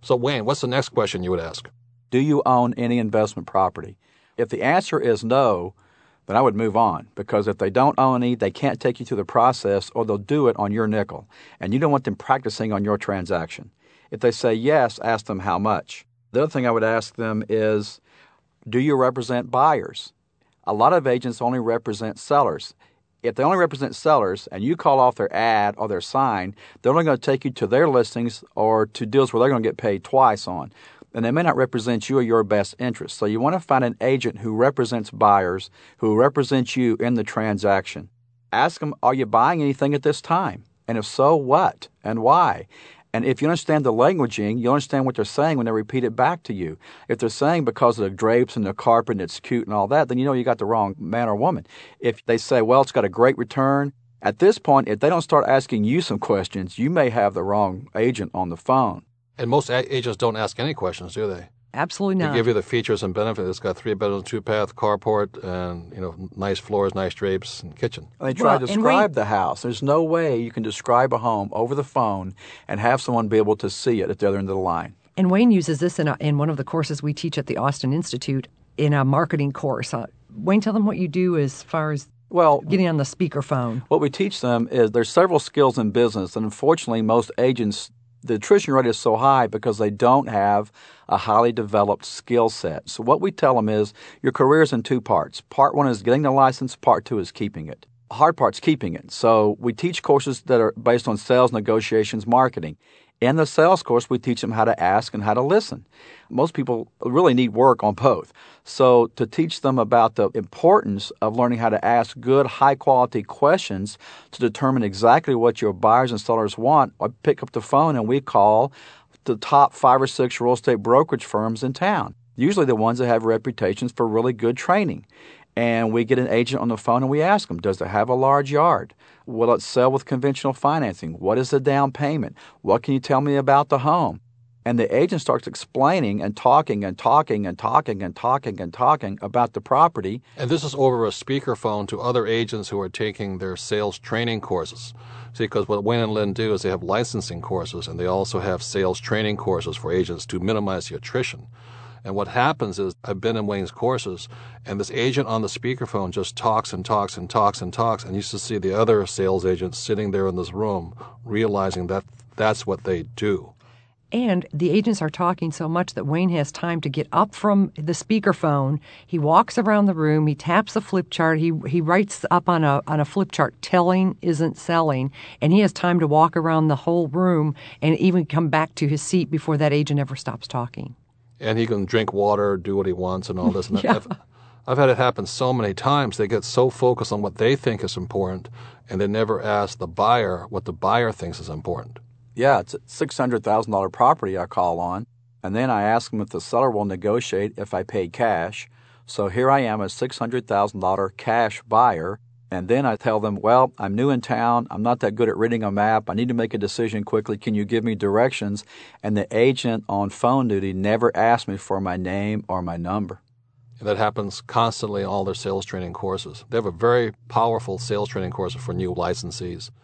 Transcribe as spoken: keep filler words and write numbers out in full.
So, Wayne, what's the next question you would ask? Do you own any investment property? If the answer is no, then I would move on, because if they don't own any, they can't take you through the process, or they'll do it on your nickel, and you don't want them practicing on your transaction. If they say yes, ask them how much. The other thing I would ask them is, do you represent buyers? A lot of agents only represent sellers. If they only represent sellers and you call off their ad or their sign, they're only going to take you to their listings or to deals where they're going to get paid twice on. And they may not represent you or your best interest. So you want to find an agent who represents buyers, who represents you in the transaction. Ask them, are you buying anything at this time? And if so, what and why? And if you understand the languaging, you'll understand what they're saying when they repeat it back to you. If they're saying because of the drapes and the carpet and it's cute and all that, then you know you got the wrong man or woman. If they say, well, it's got a great return, at this point, if they don't start asking you some questions, you may have the wrong agent on the phone. And most a- agents don't ask any questions, do they? Absolutely not. They give you the features and benefits. It's got three bedrooms, two bath, carport, and you know, nice floors, nice drapes, and kitchen. They try Well, to and describe we- the house. There's no way you can describe a home over the phone and have someone be able to see it at the other end of the line. And Wayne uses this in, a, in one of the courses we teach at the Austin Institute in a marketing course. Uh, Wayne, tell them what you do as far as Well, getting on the speakerphone. what we teach them is there's several skills in business, and unfortunately, most agents, the attrition rate is so high because they don't have a highly developed skill set. So what we tell them is your career is in two parts. Part one is getting the license. Part two is keeping it. Hard part's keeping it. So we teach courses that are based on sales, negotiations, marketing. In the sales course, we teach them how to ask and how to listen. Most people really need work on both. So to teach them about the importance of learning how to ask good, high-quality questions to determine exactly what your buyers and sellers want, I pick up the phone and we call the top five or six real estate brokerage firms in town, usually the ones that have reputations for really good training. And we get an agent on the phone and we ask them, does it have a large yard? Will it sell with conventional financing? What is the down payment? What can you tell me about the home? And the agent starts explaining and talking and talking and talking and talking and talking about the property. And this is over a speakerphone to other agents who are taking their sales training courses. See, because what Wayne and Lynn do is they have licensing courses and they also have sales training courses for agents to minimize the attrition. And what happens is, I've been in Wayne's courses, and this agent on the speakerphone just talks and talks and talks and talks, and you used to see the other sales agents sitting there in this room realizing that that's what they do. And the agents are talking so much that Wayne has time to get up from the speakerphone. He walks around the room. He taps a flip chart. He he writes up on a on a flip chart, telling isn't selling. And he has time to walk around the whole room and even come back to his seat before that agent ever stops talking. And he can drink water, do what he wants, and all this. And Yeah. I've, I've had it happen so many times. They get so focused on what they think is important, and they never ask the buyer what the buyer thinks is important. Yeah, it's a six hundred thousand dollars property I call on, and then I ask them if the seller will negotiate if I pay cash. So here I am, a six hundred thousand dollars cash buyer, and then I tell them, well, I'm new in town. I'm not that good at reading a map. I need to make a decision quickly. Can you give me directions? And the agent on phone duty never asked me for my name or my number. And that happens constantly in all their sales training courses. They have a very powerful sales training course for new licensees.